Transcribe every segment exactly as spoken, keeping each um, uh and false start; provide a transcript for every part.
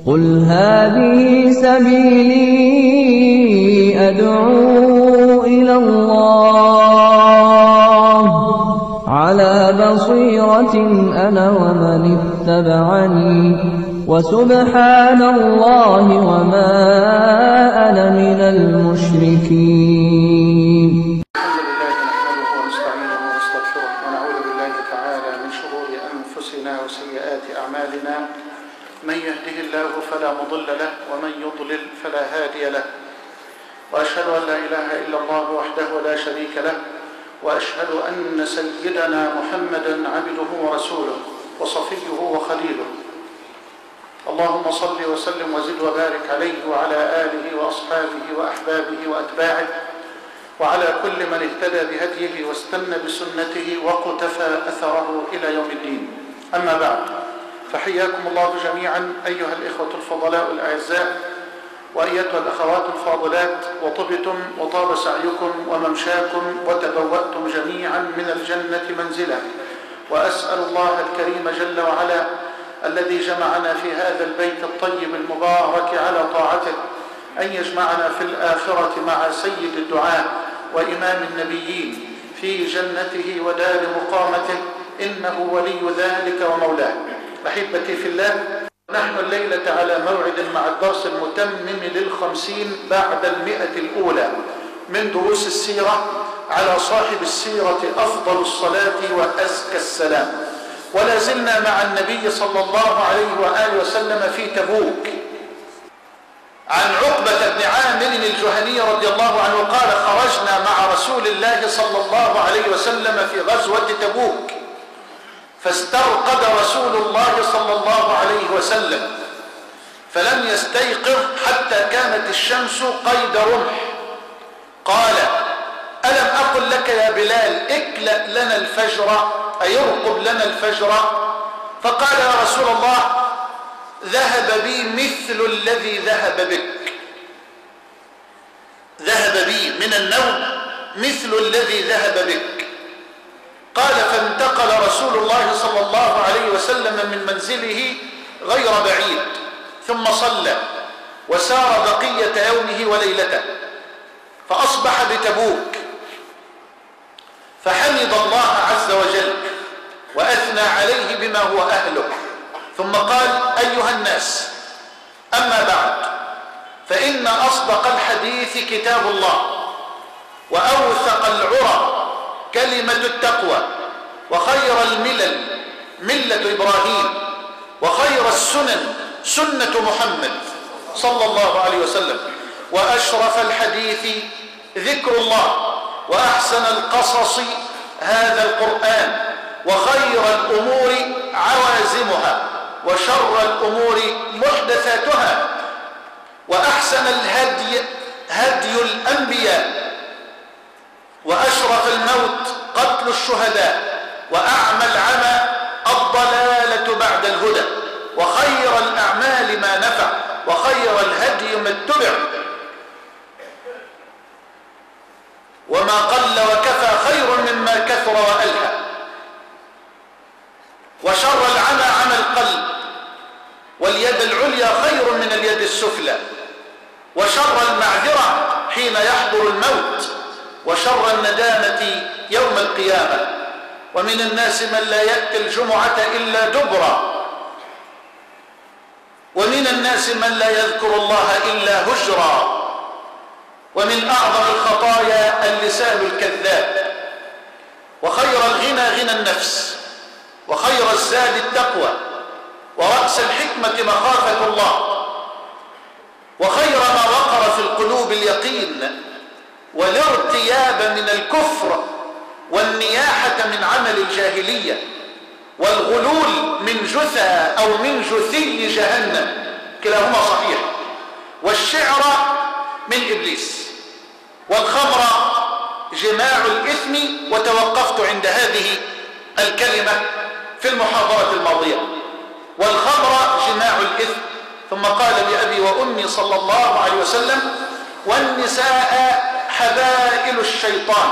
قل هذه سبيلي أدعو إلى الله على بصيرة أنا ومن اتبعني وسبحان الله وما أنا من المشركين. الحمد لله نحمده ونستعينه ونستغفره ونعوذ بالله تعالى من شرور أنفسنا وسيئات أعمالنا، من يهده الله فلا مضل له ومن يضلل فلا هادي له، وأشهد أن لا إله إلا الله وحده لا شريك له، وأشهد أن سيدنا محمدا عبده ورسوله وصفيه وخليله. اللهم صل وسلم وزد وبارك عليه وعلى آله وأصحابه وأحبابه وأتباعه وعلى كل من اهتدى بهديه واستنى بسنته وقتفى أثره إلى يوم الدين. أما بعد، فحياكم الله جميعا أيها الإخوة الفضلاء الأعزاء وأيتها الأخوات الفاضلات، وطبتم وطاب سعيكم وممشاكم وتبوأتم جميعا من الجنة منزلا، وأسأل الله الكريم جل وعلا الذي جمعنا في هذا البيت الطيب المبارك على طاعته أن يجمعنا في الآخرة مع سيد الدعاء وإمام النبيين في جنته ودار مقامته، إنه ولي ذلك ومولاه. أحبتي في الله، نحن الليلة على موعد مع الدرس المتمم للخمسين بعد المئة الأولى من دروس السيرة على صاحب السيرة أفضل الصلاة وأزكى السلام، ولا زلنا مع النبي صلى الله عليه وآله وسلم في تبوك. عن عقبة بن عامر الجهني رضي الله عنه قال: خرجنا مع رسول الله صلى الله عليه وسلم في غزوة تبوك، فاسترقد رسول الله صلى الله عليه وسلم فلم يستيقظ حتى كانت الشمس قيد رمح. قال: ألم أقل لك يا بلال اكلأ لنا الفجر، أي ارقب لنا الفجر؟ فقال: يا رسول الله، ذهب بي مثل الذي ذهب بك، ذهب بي من النوم مثل الذي ذهب بك. قال: فانتقل رسول الله صلى الله عليه وسلم من منزله غير بعيد، ثم صلى وسار بقية يومه وليلته، فأصبح بتبوك، فحمد الله عز وجل وأثنى عليه بما هو أهله، ثم قال: أيها الناس، أما بعد، فإن أصدق الحديث كتاب الله، وأوثق العرى كلمة التقوى، وخير الملل ملة إبراهيم، وخير السنن سنة محمد صلى الله عليه وسلم، وأشرف الحديث ذكر الله، وأحسن القصص هذا القرآن، وخير الأمور عوازمها، وشر الأمور محدثاتها، وأحسن الهدي هدي الأنبياء، وأشرف الموت قتل الشهداء، وأعمى العمى الضلالة بعد الهدى، وخير الأعمال ما نفع، وخير الهدي ما اتبع، وما قل وكفى خير مما كثر وألهى، وشر العمى عمى القلب، واليد العليا خير من اليد السفلى، وشر المعذرة حين يحضر الموت، وشر الندامة يوم القيامة. ومن الناس من لا يأتي الجمعة إلا دبرا، ومن الناس من لا يذكر الله إلا هجرا، ومن أعظم الخطايا اللسان الكذاب. وخير الغنى غنى النفس، وخير الزاد التقوى، ورأس الحكمة مخافة الله، وخير ما وقر في القلوب اليقين، والارتياب من الكفر، والنياحة من عمل الجاهلية، والغلول من جثى أو من جثي جهنم، كلاهما صحيح، والشعر من إبليس، والخمر جماع الإثم. وتوقفت عند هذه الكلمة في المحاضرة الماضية، والخمر جماع الإثم. ثم قال بأبي وأمي صلى الله عليه وسلم: والنساء حبائل الشيطان،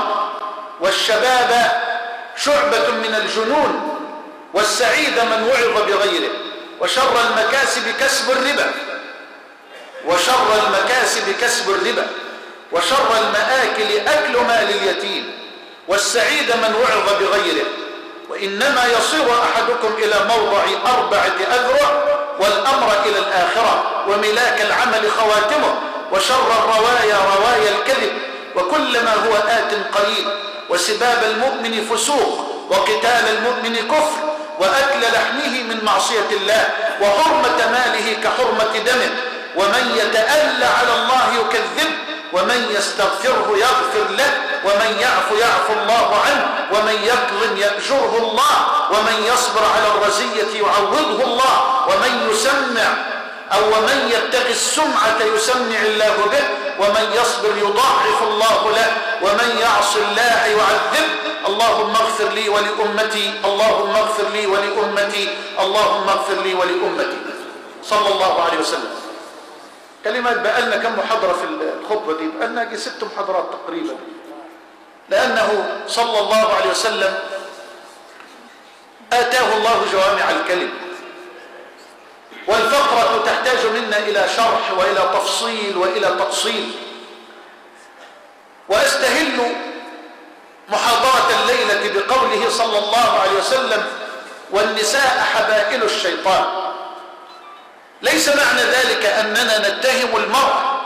والشباب شعبة من الجنون، والسعيد من وعظ بغيره، وشر المكاسب كسب الربا وشر المكاسب كسب الربا وشر المآكل أكل مال اليتيم والسعيد من وعظ بغيره وإنما يصير أحدكم إلى موضع أربعة أذرع والأمر إلى الآخرة وملاك العمل خواتمه وشر الروايا روايا الكذب وكل ما هو آت قريب وسباب المؤمن فسوق وقتال المؤمن كفر وأكل لحمه من معصية الله وحرمة ماله كحرمة دمه ومن يتألى على الله يكذب ومن يستغفره يغفر له ومن يعفو يعفو الله عنه ومن يظلم يأجره الله ومن يصبر على الرزية يعوضه الله ومن يسمع أو ومن يبتغي السمعة يسمع الله به ومن يصبر يضاعف الله له ومن يعص الله يعذب اللهم اغفر لي ولأمتي اللهم اغفر لي ولأمتي اللهم اغفر لي ولأمتي صلى الله عليه وسلم. كلمات بقالنا كم محاضرة في الخطبة دي؟ بقالنا جي ست محاضرات تقريبا، لأنه صلى الله عليه وسلم آتاه الله جوامع الكلم، والفقرة تحتاج منا إلى شرح وإلى تفصيل وإلى تأصيل. وأستهل محاضرة الليلة بقوله صلى الله عليه وسلم والنساء حبائل الشيطان. ليس معنى ذلك أننا نتهم المرأة،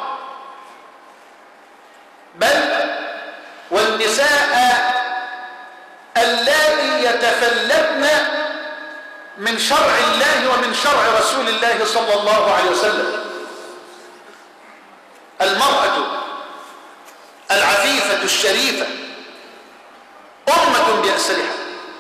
بل والنساء اللاتي يتفلتن من شرع الله ومن شرع رسول الله صلى الله عليه وسلم. المرأة العفيفة الشريفة أمة بأسرها.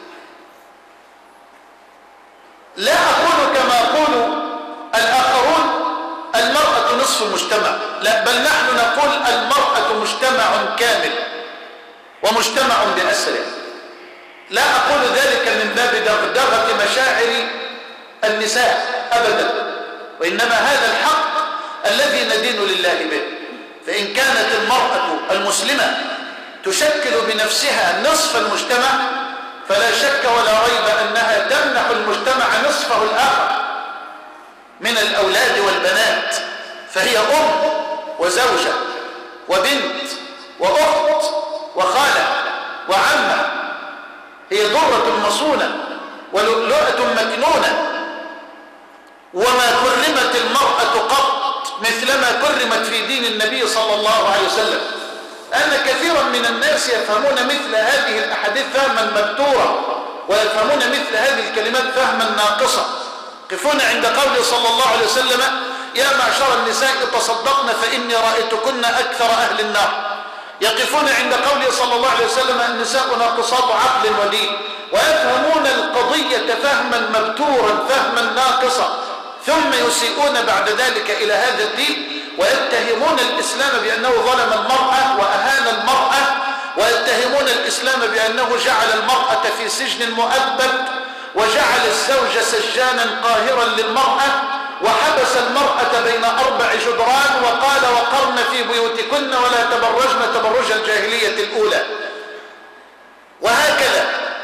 لا أقول كما يقول الآخرون المرأة نصف المجتمع، لا، بل نحن نقول المرأة مجتمع كامل ومجتمع بأسره. لا أقول ذلك من باب دغدغة مشاعر النساء أبدا، وإنما هذا الحق الذي ندين لله به. فإن كانت المرأة المسلمة تشكل بنفسها نصف المجتمع فلا شك ولا ريب أنها تمنح المجتمع نصفه الآخر من الأولاد والبنات، فهي أم وزوجة وبنت وأخت وخالة وعمة، هي ضرة مصونة ولؤلؤة مكنونة. وما كرمت المرأة قط مثلما كرمت في دين النبي صلى الله عليه وسلم. أن كثيرا من الناس يفهمون مثل هذه الأحاديث فهما مبتورا، ويفهمون مثل هذه الكلمات فهما ناقصا. قفون عند قوله صلى الله عليه وسلم يا معشر النساء تصدقن فإني رأيتكن أكثر أهل النار. يقفون عند قوله صلى الله عليه وسلم النساء ناقصات عقل ودين، ويفهمون القضية فهما مبتورا فهما ناقصا، ثم يسيئون بعد ذلك إلى هذا الدين ويتهمون الإسلام بأنه ظلم المرأة وأهان المرأة، ويتهمون الإسلام بأنه جعل المرأة في سجن مؤبد وجعل الزوج سجانا قاهرا للمرأة وحبس المرأة بين أربع جدران وقال وقرن في بيوتكن ولا تبرجن تبرج الجاهلية الأولى. وهكذا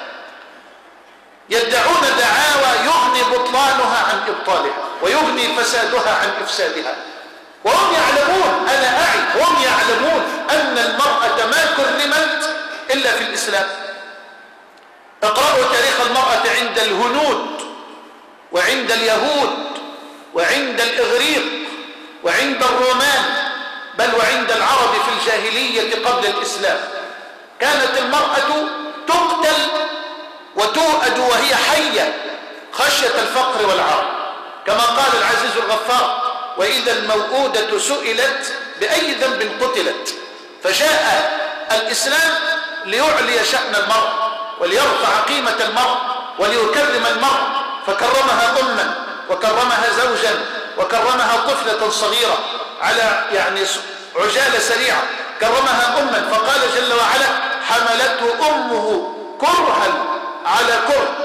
يدعون دعاوى يغني بطلانها عن إبطالها ويغني فسادها عن إفسادها، وهم يعلمون، أنا أعي، هم يعلمون أن المرأة ما كرمت إلا في الإسلام. اقرأوا تاريخ المرأة عند الهنود وعند اليهود وعند الإغريق وعند الرومان، بل وعند العرب في الجاهلية قبل الإسلام. كانت المرأة تقتل وتؤد وهي حية خشية الفقر والعار، كما قال العزيز الغفار وإذا الموءودة سئلت بأي ذنب قتلت. فجاء الإسلام ليعلي شأن المرأة وليرفع قيمة المرأة وليكرم المرأة، فكرمها أما وكرمها زوجا وكرمها طفلة صغيرة على يعني عجالة سريعة، كرمها أما، فقال جل وعلا حملته أمه كرها على كره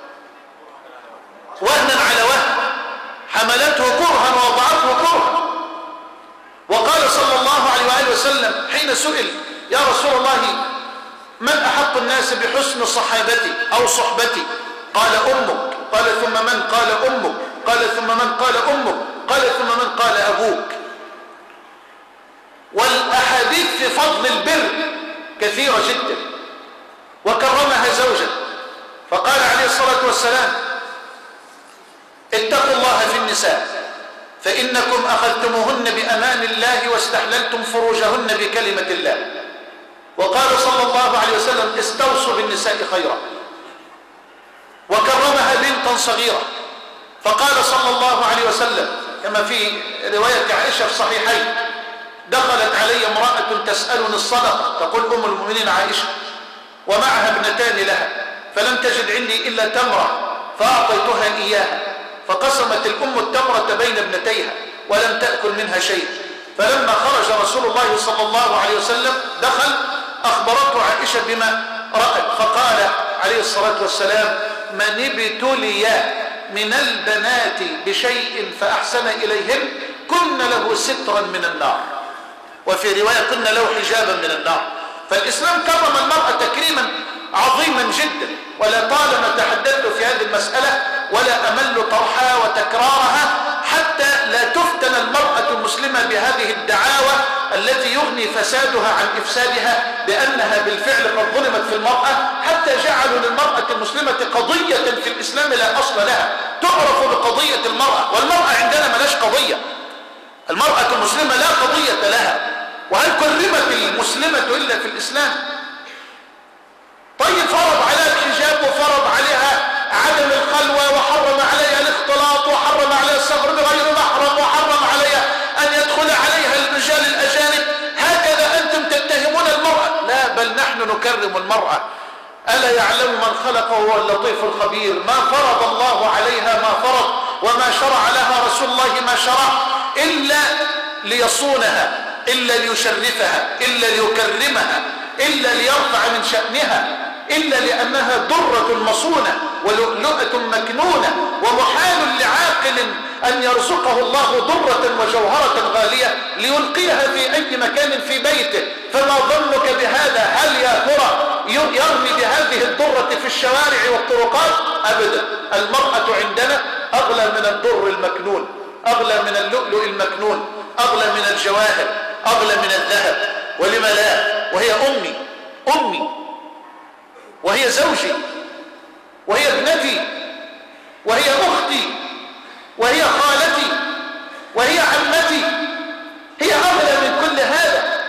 وهنا على وهن، حملته كرها ووضعته كرها. وقال صلى الله عليه وآله وسلم حين سئل يا رسول الله من أحق الناس بحسن صحابتي أو صحبتي؟ قال أمك. قال ثم من؟ قال أمك. قال ثم من؟ قال أمك. قال ثم من؟ قال أبوك. والأحاديث في فضل البر كثيرة جدا. وكرمها زوجا فقال عليه الصلاة والسلام اتقوا الله في النساء فإنكم أخذتموهن بأمان الله واستحللتم فروجهن بكلمة الله. وقال صلى الله عليه وسلم استوصوا بالنساء خيرا. وكرمها بنتا صغيرة فقال صلى الله عليه وسلم كما في رواية عائشة في صحيحين دخلت علي امرأة تسألني الصدقة، تقول أم المؤمنين عائشة، ومعها ابنتان لها، فلم تجد عندي إلا تمرة فأعطيتها إياها، فقسمت الأم التمرة بين ابنتيها ولم تأكل منها شيء. فلما خرج رسول الله صلى الله عليه وسلم دخل أخبرته عائشة بما رأت، فقال عليه الصلاة والسلام من ابتلي من البنات بشيء فأحسن إليهن كن له سترا من النار، وفي رواية كن له حجابا من النار. فالإسلام كرم المرأة تكريما عظيما جدا، ولا طالما تحدثت في هذه المسألة ولا أمل طرحها وتكرارها حتى لا تفتن المرأة المسلمة بهذه الدعاوى التي يغني فسادها عن إفسادها بأنها بالفعل قد ظلمت في المرأة، حتى جعلوا للمرأة المسلمة قضية في الإسلام لا أصل لها تعرف بقضية المرأة، والمرأة عندنا ملاش قضية. المرأة المسلمة لا قضية لها، وهل كرمت المسلمة إلا في الإسلام؟ طيب فرض عليها الحجاب وفرض عليها عدم الخلوة وحرم عليها الاختلاط وحرم عليها السفر بغير محرم وحرم عليها أن يدخل عليها الرجال الأجانب، هكذا أنتم تتهمون المرأة؟ لا، بل نحن نكرم المرأة. ألا يعلم من خلق وهو اللطيف الخبير؟ ما فرض الله عليها ما فرض، وما شرع لها رسول الله ما شرع، إلا ليصونها، إلا ليشرفها، إلا ليكرمها، إلا ليرفع من شأنها، إلا لأنها درة مصونة ولؤلؤة مكنونة، ومحال لعاقل أن يرزقه الله درة وجوهرة غالية ليلقيها في أي مكان في بيته. فما ظنك بهذا؟ هل يا ترى يرمي بهذه الدرة في الشوارع والطرقات؟ أبدا. المرأة عندنا أغلى من الدر المكنون، أغلى من اللؤلؤ المكنون، أغلى من الجواهر، أغلى من الذهب. ولم لا؟ وهي أمي أمي وهي زوجي وهي ابنتي وهي أختي وهي خالتي وهي عمتي، هي أغلى من كل هذا.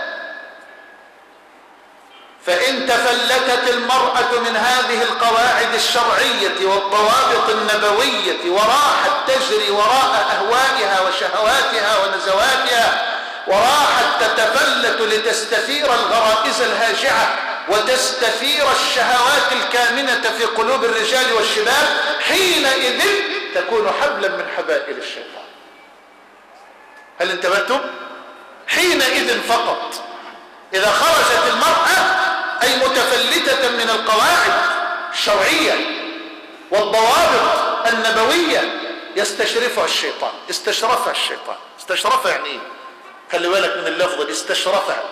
فإن تفلتت المرأة من هذه القواعد الشرعية والضوابط النبوية وراحت تجري وراء أهوائها وشهواتها ونزواتها، وراحت تتفلت لتستثير الغرائز الهاجعة وتستثير الشهوات الكامنة في قلوب الرجال والشباب، حينئذ تكون حبلا من حبائل الشيطان. هل انتبهتم؟ حينئذ فقط إذا خرجت المرأة أي متفلتة من القواعد الشرعية والضوابط النبوية يستشرفها الشيطان. استشرفها الشيطان. استشرفها يعني ايه؟ خلي بالك من اللفظ، استشرفها.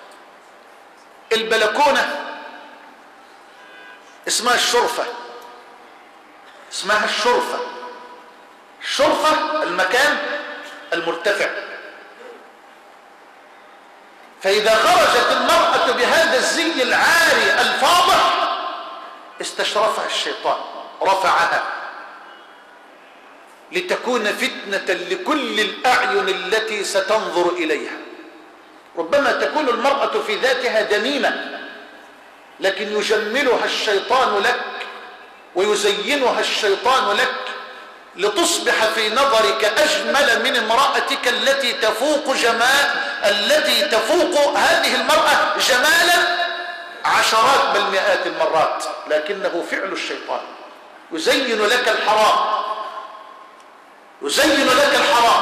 البلكونة اسمها الشرفة، اسمها الشرفة. الشرفة المكان المرتفع. فإذا خرجت المرأة بهذا الزي العاري الفاضح استشرفها الشيطان، رفعها لتكون فتنة لكل الأعين التي ستنظر إليها. ربما تكون المرأة في ذاتها دميمة، لكن يجملها الشيطان لك ويزينها الشيطان لك لتصبح في نظرك أجمل من امرأتك التي تفوق جمال التي تفوق هذه المرأة جمالا عشرات بل مئات المرات، لكنه فعل الشيطان. يزين لك الحرام، يزين لك الحرام،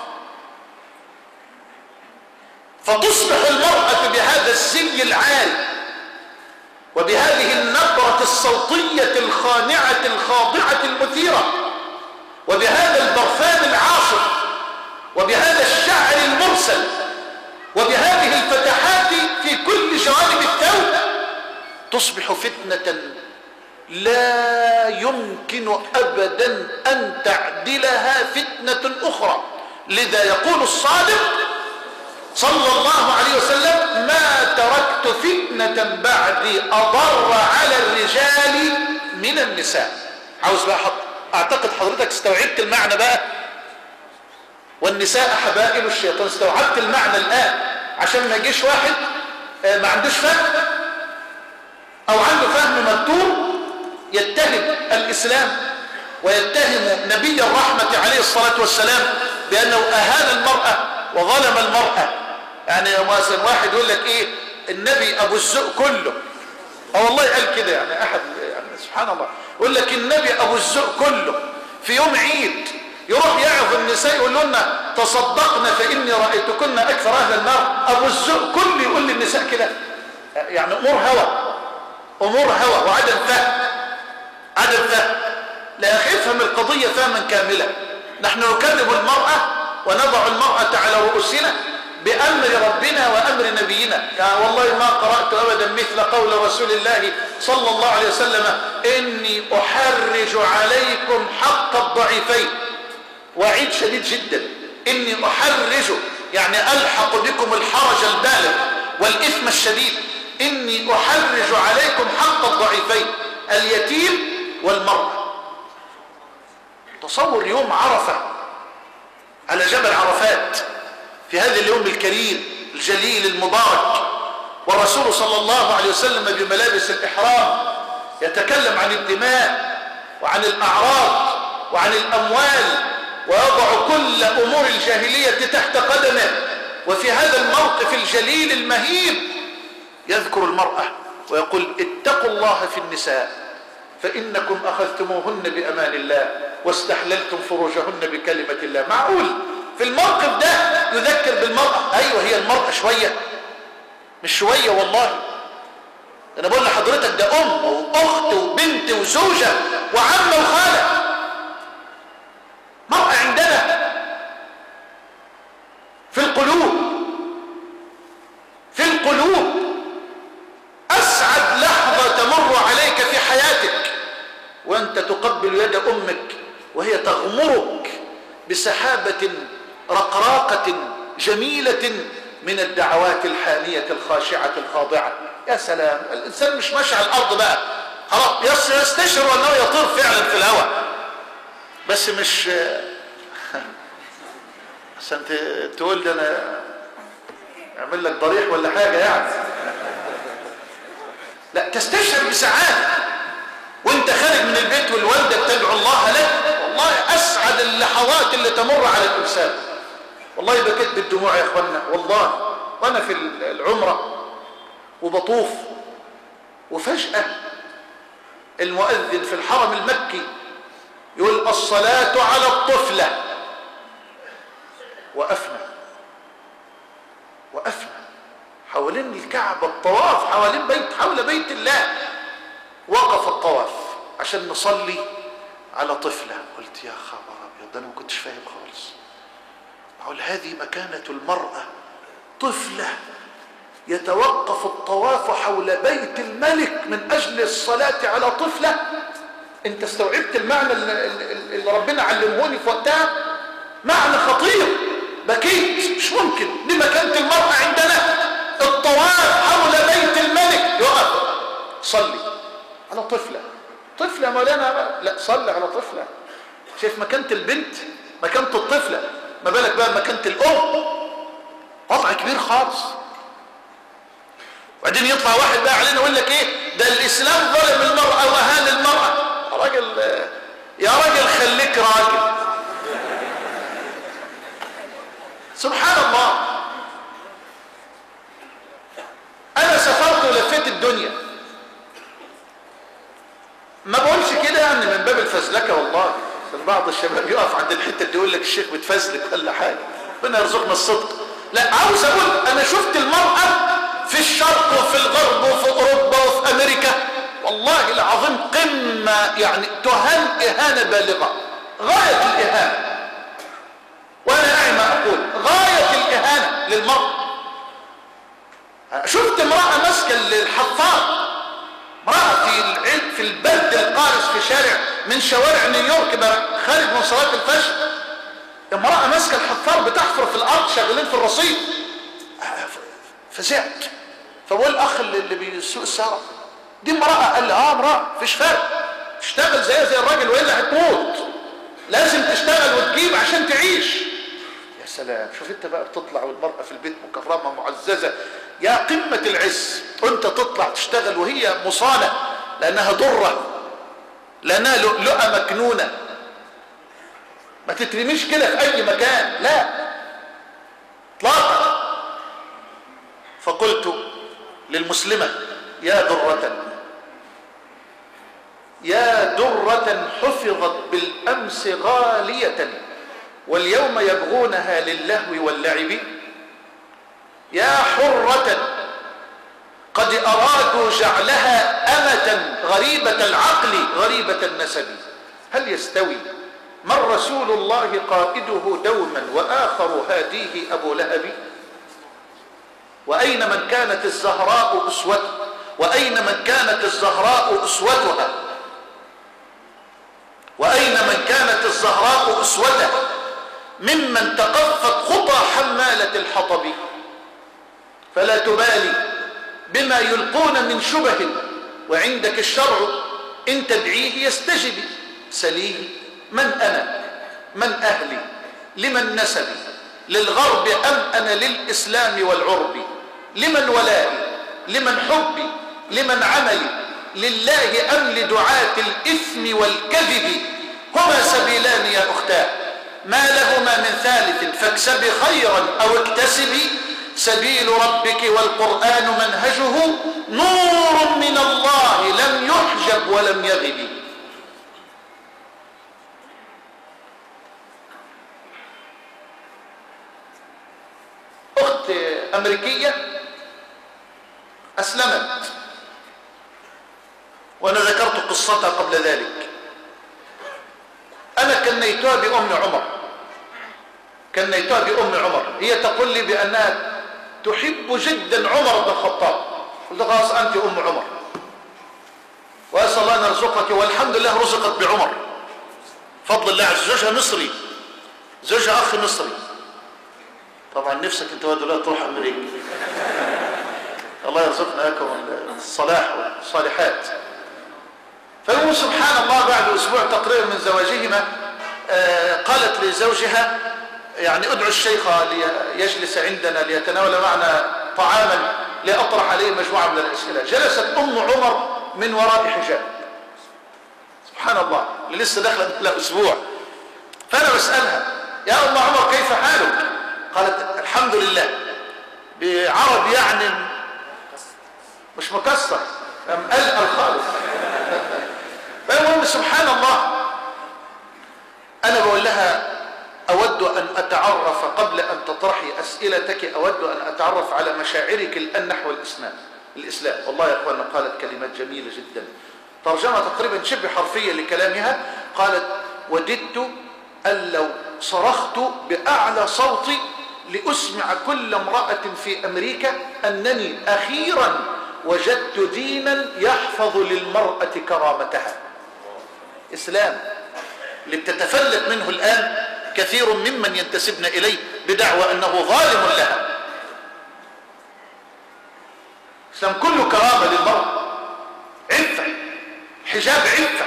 فتصبح المرأة بهذا الزي العالي وبهذه النبرة الصوتية الخانعة الخاضعة المثيرة وبهذا البرفان العاصف وبهذا الشعر المرسل وبهذه الفتحات في كل جوانب الثوب تصبح فتنة لا يمكن أبدا أن تعدلها فتنة أخرى. لذا يقول الصادق صلى الله عليه وسلم: ما تركت فتنة بعدي أضر على الرجال من النساء. عاوز بقى حط. أعتقد حضرتك استوعبت المعنى بقى. والنساء حبائل الشيطان. استوعبت المعنى الآن، عشان ما يجيش واحد ما عندوش فهم أو عنده فهم مكتوب يتهم الإسلام ويتهم نبي الرحمة عليه الصلاة والسلام بأنه أهان المرأة وظلم المرأة. يعني مثلا واحد يقول لك إيه، النبي أبو الذوق كله. أو والله قال كده، يعني أحد يعني سبحان الله يقول لك النبي أبو الذوق كله. في يوم عيد يروح يعظ النساء يقول لنا تصدقن فإني رأيتكن أكثر أهل النار. أبو الذوق كله يقول للنساء كده. يعني أمور هوى، أمور هوى وعدم فهم، عدم فهم. لا أخي افهم القضية فهما كاملا. نحن نكلم المرأة ونضع المرأة على رؤوسنا بأمر ربنا وأمر نبينا. يعني والله ما قرأت أبدا مثل قول رسول الله صلى الله عليه وسلم: إني أحرج عليكم حق الضعيفين. وعيد شديد جدا. إني أحرج يعني ألحق بكم الحرج البالغ والإثم الشديد. إني أحرج عليكم حق الضعيفين، اليتيم والمرأة. تصور يوم عرفة على جبل عرفات في هذا اليوم الكريم الجليل المبارك، والرسول صلى الله عليه وسلم بملابس الإحرام يتكلم عن الدماء وعن الأعراض وعن الأموال، ويضع كل أمور الجاهلية تحت قدمه. وفي هذا الموقف الجليل المهيب يذكر المرأة ويقول: اتقوا الله في النساء فإنكم أخذتموهن بأمان الله واستحللتم فروجهن بكلمة الله. معقول في الموقف ده يذكر بالمرأة؟ أيوة، هي المرأة شوية مش شوية والله. أنا بقول لحضرتك ده أم وأخت وبنت وزوجة وعمة وخالة. مرأة عندنا في القلوب، في القلوب أسعد لحظة تمر عليك في حياتك وأنت تقبل يد أمك وهي تغمرك بسحابة رقراقة جميلة من الدعوات الحانية الخاشعة الخاضعة. يا سلام، الإنسان مش ماشي على الأرض بقى خلاص، يستشعر أنه يطير فعلا في الهواء، بس مش عشان تقول لي أنا أعمل لك ضريح ولا حاجة يعني. لا، تستشعر بسعادة وانت خارج من البيت والوالدة بتدعو الله لك. والله أسعد اللحظات اللي تمر على الإنسان. والله بكيت بالدموع يا أخوانا والله. وأنا في العمرة وبطوف، وفجأة المؤذن في الحرم المكي يقول: الصلاة على الطفلة. وقفنا وقفنا حوالين الكعبة، الطواف حوالين بيت حول بيت الله. وقف الطواف عشان نصلي على طفلة. قلت يا خبر أبيض، أنا ما كنتش فاهم خالص. أقول هذه مكانة المرأة، طفلة يتوقف الطواف حول بيت الملك من أجل الصلاة على طفلة. أنت استوعبت المعنى اللي ربنا علمهوني في وقتها؟ معنى خطير. بكيت، مش ممكن. دي مكانة المرأة عندنا، الطواف حول بيت الملك. يقف صلي على طفلة. طفلة مولانا؟ لا، صلي على طفلة. شايف مكانة البنت، مكانة الطفلة، ما بالك بقى مكانة الأم؟ وضع كبير خالص. وبعدين يطلع واحد بقى علينا يقول لك ايه ده الإسلام ظلم المرأة وأهان المرأة. يا راجل يا راجل خليك راجل. سبحان الله. أنا سافرت ولفيت الدنيا، ما بقولش كده يعني من باب الفزلكة والله. بعض الشباب يقف عند الحتة دي يقول لك الشيخ بتفزلك ولا حاجة. ربنا يرزقنا الصدق. لا، عاوز أقول أنا شفت المرأة في الشرق وفي الغرب وفي أوروبا وفي أمريكا، والله العظيم قمة يعني تهان إهانة بالغة، غاية الإهانة. وأنا أعي ما أقول، غاية الإهانة للمرأة. شفت امرأة ماسكة الحفاض امرأة في في البرد القارس في شارع من شوارع نيويورك خارج من صلاة الفجر، امرأة ماسكة الحفار بتحفر في الأرض، شغالين في الرصيف. فزعت، فبقول الأخ اللي بيسوق السيارة دي امرأة، قال لي اه امرأة، مفيش فرق، تشتغل زيها زي الراجل وإلا هتموت، لازم تشتغل وتجيب عشان تعيش. يا سلام، شوف انت بقى بتطلع والمرأة في البيت مكرمة معززة، يا قمة العز، وانت تطلع تشتغل وهي مصانة لأنها ضرة، لأنها لؤلؤة مكنونة، ما تترميش كده في أي مكان، لا اطلاقا. فقلت للمسلمة يا درة، يا درة حفظت بالأمس غالية واليوم يبغونها للهو واللعب، يا حرة قد أرادوا جعلها أمة غريبة العقل غريبة النسب، هل يستوي من رسول الله قائده دوما وآخر هاديه أبو لهب؟ وأين من كانت الزهراء أسوته، وأين من كانت الزهراء أسوتها، وأين من كانت الزهراء أسوته ممن تقفت خطى حمالة الحطب؟ فلا تبالي بما يلقون من شبه، وعندك الشرع إن تدعيه يستجب. سليم، من أنا، من أهلي، لمن نسبي، للغرب أم أنا للإسلام والعرب؟ لمن ولائي، لمن حبي، لمن عملي، لله أم لدعاة الإثم والكذب؟ هما سبيلان يا أختاه، ما لهما من ثالث، فاكسبي خيرا أو اكتسبي، سبيل ربك والقرآن منهجه نور من الله لم يحجب ولم يغب. أخت أمريكية أسلمت، وأنا ذكرت قصتها قبل ذلك. أنا كنيتها بأم عمر، كنيتها بأم عمر، هي تقول لي بأنها تحب جدا عمر بن الخطاب. قلت خلاص أنت أم عمر، وأسأل الله أن يرزقك، والحمد لله رزقت بعمر فضل الله عز وجل. زوجها مصري، زوجها أخ مصري. طبعا نفسك أنت دلوقتي تروح أمريكا. الله يرزقنا لكم الصلاح والصالحات. فالمهم سبحان الله بعد أسبوع تقريبا من زواجهما قالت لزوجها يعني ادعو الشيخ ليجلس عندنا ليتناول معنا طعاما لأطرح عليه مجموعة من الأسئلة. جلست أم عمر من وراء حجاب، سبحان الله، اللي لسه داخله لها أسبوع. فأنا بسألها يا أم عمر كيف حالك؟ قالت الحمد لله، بعربي يعني مش مكسر، مقلقل خالص. فالمهم سبحان الله، أنا بقول لها أود أن أتعرف قبل أن تطرحي أسئلتك، أود أن أتعرف على مشاعرك الآن نحو الإسلام. الإسلام والله يا أخوانا قالت كلمات جميلة جدا، ترجمة تقريبا شبه حرفية لكلامها. قالت وددت أن لو صرخت بأعلى صوتي لأسمع كل امرأة في أمريكا أنني أخيرا وجدت دينا يحفظ للمرأة كرامتها. إسلام اللي بتتفلت منه الآن كثير ممن ينتسبن إليه بدعوى أنه ظالم لها. إسلام كله كرامة للمرأة، عفة، حجاب عفة،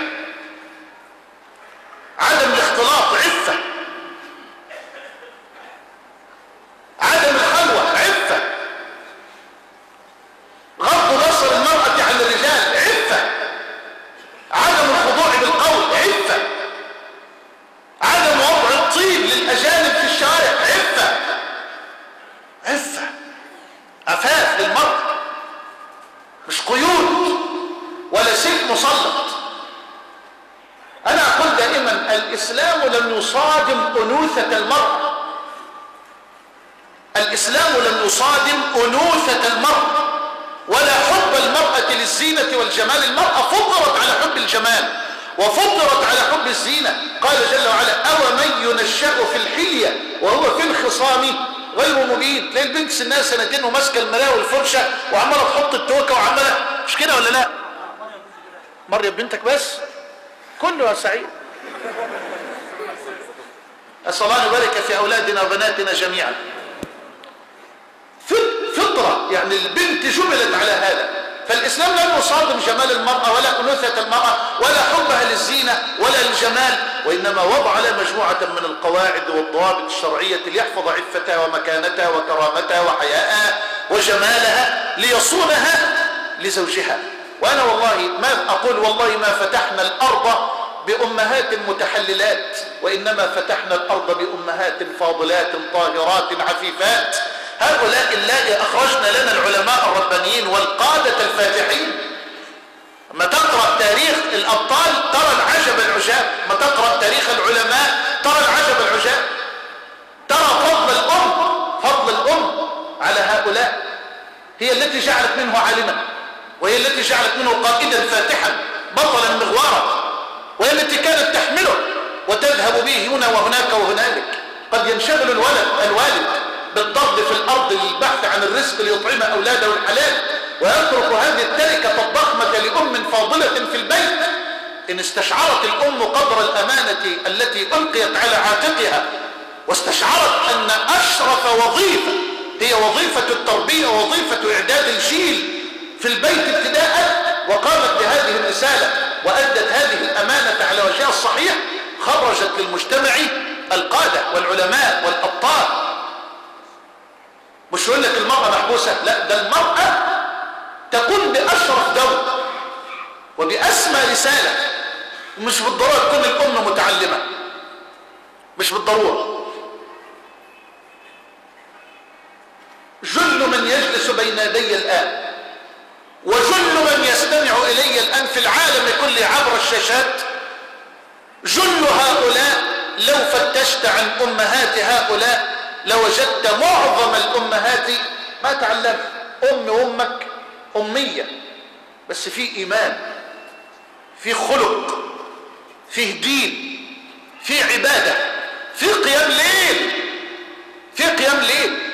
عدم الاختلاط عفة، عدم الخلوة عفة، غض بصر المرأة عن الرجال عفة، عدم الخضوع بالقول عفة، عدم وضع الطيب للأجانب في الشوارع عفة، عفة، عفاف للمرأة، مش قيود ولا سيف مسلط. أنا أقول دائما الإسلام لم يصادم أنوثة المرأة، الإسلام لم يصادم أنوثة المرأة ولا حب المرأة للزينة والجمال. المرأة فطرت على حب الجمال وفطرت على حب الزينة. قال جل وعلا أو من ينشأ في الحلية وهو في الخصام غير مبين. تلاقي البنت سنها سنتين وماسكه المرايه والفرشه وعماله تحط التوكه وعماله، مش كده ولا لا؟ مريم بنتك بس؟ كلها سعيد. أسأل الله أن يبارك في أولادنا وبناتنا جميعا. فطرة، يعني البنت جبلت على هذا. فالإسلام لم يصادم جمال المرأة ولا أنوثة المرأة ولا حبها للزينة ولا للجمال، وإنما وضع لها مجموعة من القواعد والضوابط الشرعية ليحفظ عفتها ومكانتها وكرامتها وحياءها وجمالها ليصونها لزوجها. وأنا والله ما أقول والله ما فتحنا الأرض بأمهات متحللات، وإنما فتحنا الأرض بأمهات فاضلات طاهرات عفيفات، هؤلاء اللائي أخرجنا لنا العلماء الربانيين والقادة الفاتحين. ما تقرأ تاريخ الأبطال ترى العجب العجاب، ما تقرأ تاريخ العلماء ترى العجب العجاب، ترى فضل الأم فضل الأم على هؤلاء. هي التي جعلت منه عالما، وهي التي جعلت منه قائدا فاتحا بطلا مغوارا، وهي التي كانت تحمله وتذهب به هنا وهناك وهنالك. قد ينشغل الولد الوالد بالضرب في الأرض للبحث عن الرزق ليطعم أولاده الحلال، ويترك هذه التركة الضخمة لأم فاضلة في البيت. إن استشعرت الأم قدر الأمانة التي ألقيت على عاتقها، واستشعرت أن أشرف وظيفة هي وظيفة التربية ووظيفة إعداد الجيل في البيت ابتداء، وقامت بهذه الرسالة وأدت هذه الأمانة على وجهها الصحيح، خرجت للمجتمع القادة والعلماء والأبطال. مش يقول لك المرأة محبوسة، لا، ده المرأة تكون بأشرف دور وبأسمى رسالة. مش بالضرورة تكون الأم متعلمة، مش بالضرورة. جل من يجلس بين يدي الآن وجل من يستمع إلي الآن في العالم كله عبر الشاشات، جل هؤلاء لو فتشت عن أمهات هؤلاء لوجدت معظم الأمهات ما تعلمت. أم أمك أمية، بس في إيمان، في خلق، فيه دين، في عبادة، في قيام ليل، في قيام ليل.